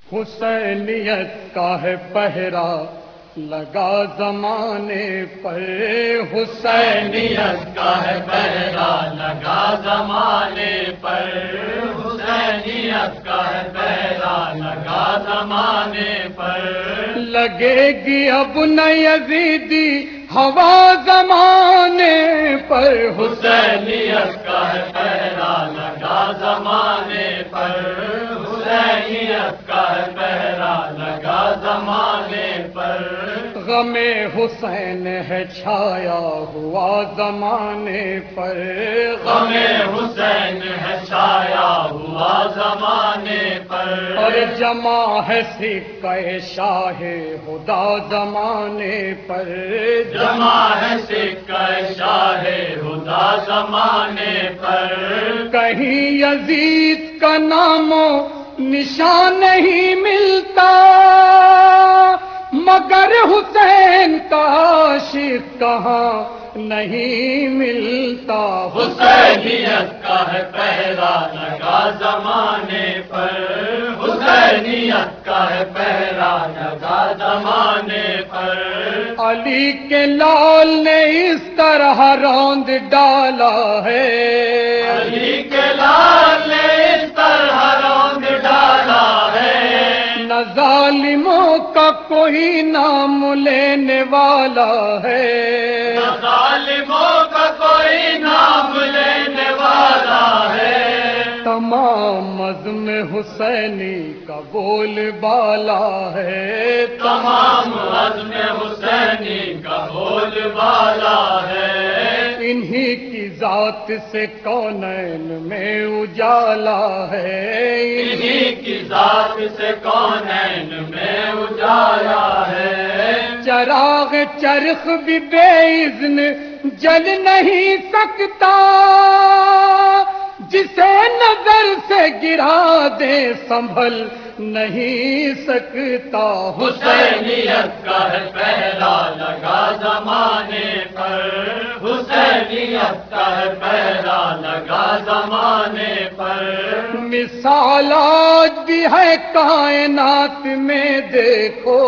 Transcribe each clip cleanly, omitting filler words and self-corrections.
حسینیت کا ہے پہرا لگا زمانے پر، حسینیت کا ہے پہرا لگا زمانے پر، حسینیت کا ہے پہرا لگا زمانے پر، لگے گی اب نہ یزیدی ہوا زمانے پر، حسینیت کا ہے پہرا لگا زمانے پر، حسینیت کا ہے پہرا لگا زمانے پر، غم حسین ہے چھایا ہوا زمانے پر، غم حسین ہے چھایا ہوا زمانے پر، اور جمع ہے سکہ شاہ خدا زمانے پر، جمع ہے سکہ شاہ خدا زمانے پر، کہیں یزید کا نام و نشان نہیں ملتا، مگر حسین کا عاشق کہاں نہیں ملتا، حسینیت کا ہے پہرا لگا زمانے پر، حسینیت کا ہے پہرا لگا زمانے پر، علی کے لال نے اس طرح روند ڈالا ہے، علی کے لال نے اس طرح روند ڈالا ہے، نہ ظالموں کا کوئی نام لینے والا ہے، نہ ظالموں کا کوئی نام لینے والا ہے، تمام عزم حسینی کا بول بالا ہے، تمام عزم حسینی کا بول بالا ہے، انہی کی ذات سے کونین میں اجالا ہے، انہی کی ذات سے کونین میں اجالا ہے، چراغ چرخ بھی بے اذن جل نہیں سکتا، جسے نظر سے گرا دے سنبھل نہیں سکتا، حسینیت کا ہے پہرا لگا زمانے پر، حسینیت کا ہے پہرا لگا زمانے پر، مثال آج بھی ہے کائنات میں دیکھو،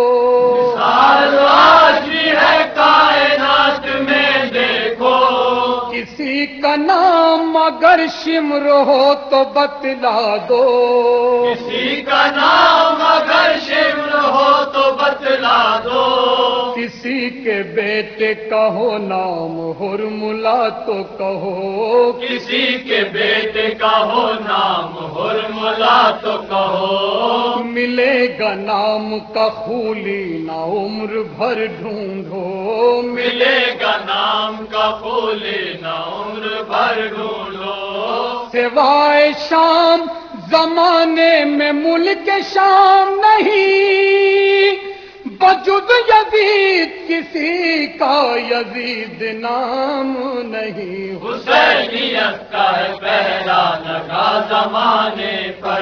مثال آج بھی ہے کائنات میں دیکھو، کسی کا نام اگر شمر ہو تو بتلا دو، کسی کا نام اگر شمر ہو تو بتلا دو، کسی کے بیٹے کا ہو نام حرملا تو کہو، کسی کے بیٹے کا ہو نام حرملا تو کہو، ملے گا نام کا خولی نہ عمر بھر ڈھونڈو، ملے گا نام کا پھولی نہ عمر بھر ڈھونڈو، سوائے شام زمانے میں ملک شام نہیں، بجد یزید کسی کا یزید نام نہیں، حسینیت کا ہے پہرا لگا زمانے پر،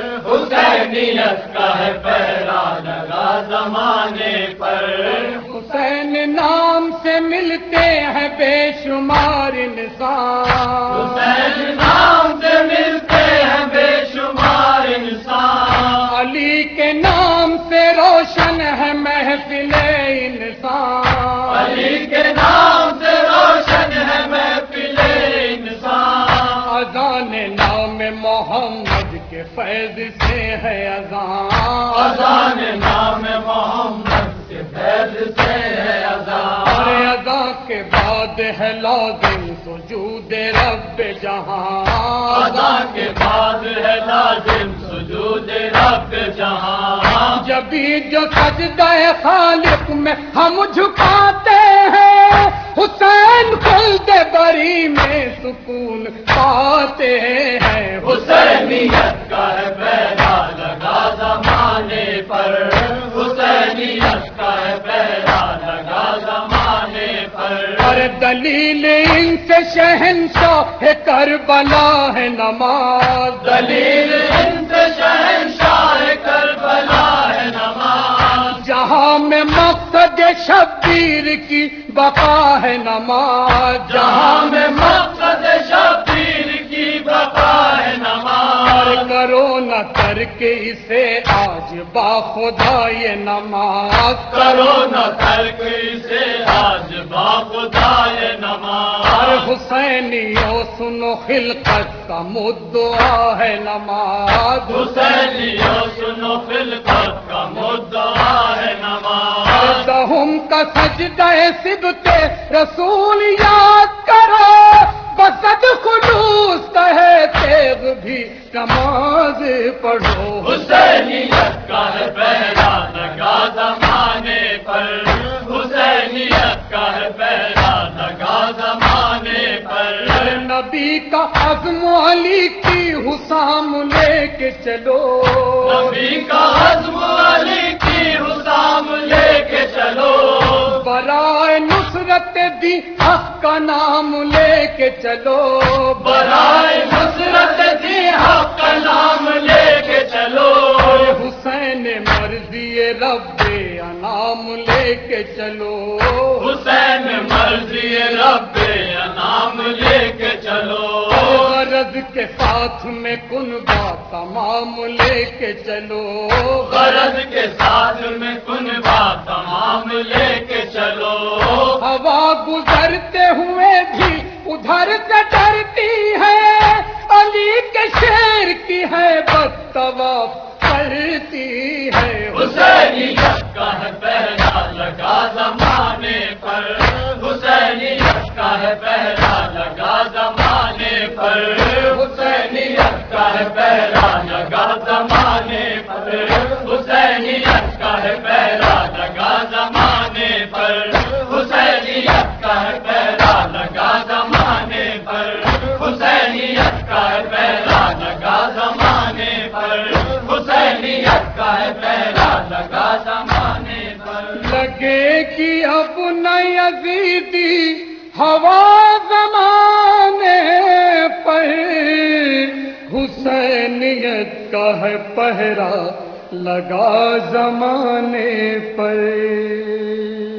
حسینیت کا ہے پہرا لگا زمانے پر، حسین نام سے ملتے ہیں بے شمار انسان، حسین نام سے ملتے ہیں بے شمار انسان، علی کے نام سے روشن ہے محفل انسان، علی کے نام سے روشن ہے محفل انسان، اذان نام محمد کے فیض سے ہے اذان، اذان نام محمد کے فیض سے ہے اذان، اور اذان کے بعد ہے لازم سجود رب جہاں، اذان کے بعد ہے لازم سجود رب جہاں، جبھی جو سجدہ خالق میں ہم جھکاتے ہیں، حسین خلد بری میں سکون پاتے ہیں، حسینیت کا ہے پہرا لگا زمانے پر، حسینیت کا ہے پہرا لگا زمانے پر، اور دلیل ان سے شہنشاہ کربلا ہے نماز، دلیل ان سے شہنشاہ کربلا ہے نماز، جہاں میں مقصد شبیر کی بقا ہے نماز، جہاں میں مقصد شبیر کی بقا ہے نماز، کرو نہ نہ ترک اسے آج باخدا یہ نماز، کرو نہ ترک اسے آج باخدا یہ نماز۔ ہر حسینیوں سنو خلقت کا مدعا ہے نماز، حسینیوں سنو خلقت کا مدعا ہے نماز۔ دہم کا سجدہ صبت رسول یاد کرو، بسد خلوص کا ہے تیغ بھی نماز پڑھو۔ حسینیت کا ہے پہلا لگا زمانے پر، حسینیت کا ہے پہلا لگا زمانے پر۔ نبی کا عزم علی کی حسام لے کے چلو، نبی کا عزم علی کی حسام لے کے چلو، برائے نصرت دی حق کا نام لے کے چلو، برائے نصرت دی حق کا نام لے کے چلو۔ حسین مرضی رب انعام لے کے چلو، حسین مرضی رب انعام لے کے چلو، غرض کے ساتھ میں کنبہ تمام لے کے چلو، غرض کے ساتھ میں کنبہ تمام لے کے چلو۔ ہوا گزرتے ہوئے بھی ادھر سے ڈرتی ہے، علی کے شیر کی ہے بد طواف کرتی ہے۔ حسینیت کا ہے پہلا لگا زمانے پر، حسینیت کا ہے پہلا لگا زمانے پر، حسینیت کا ہے پہلا لگا زمانے پر، حسینیت کا ہے پہلا لگا زمانے پر، حسینیت کا ہے پہلا لگا زمانے پر، حسینیت کا ہے پہلا لگا زمانے پر، حسینیت کا ہے پہلا لگا زمانے پر۔ لگے گی اب نہ یزیدی ہوا زمانے پر، حسینیت کا ہے پہرا لگا زمانے پر۔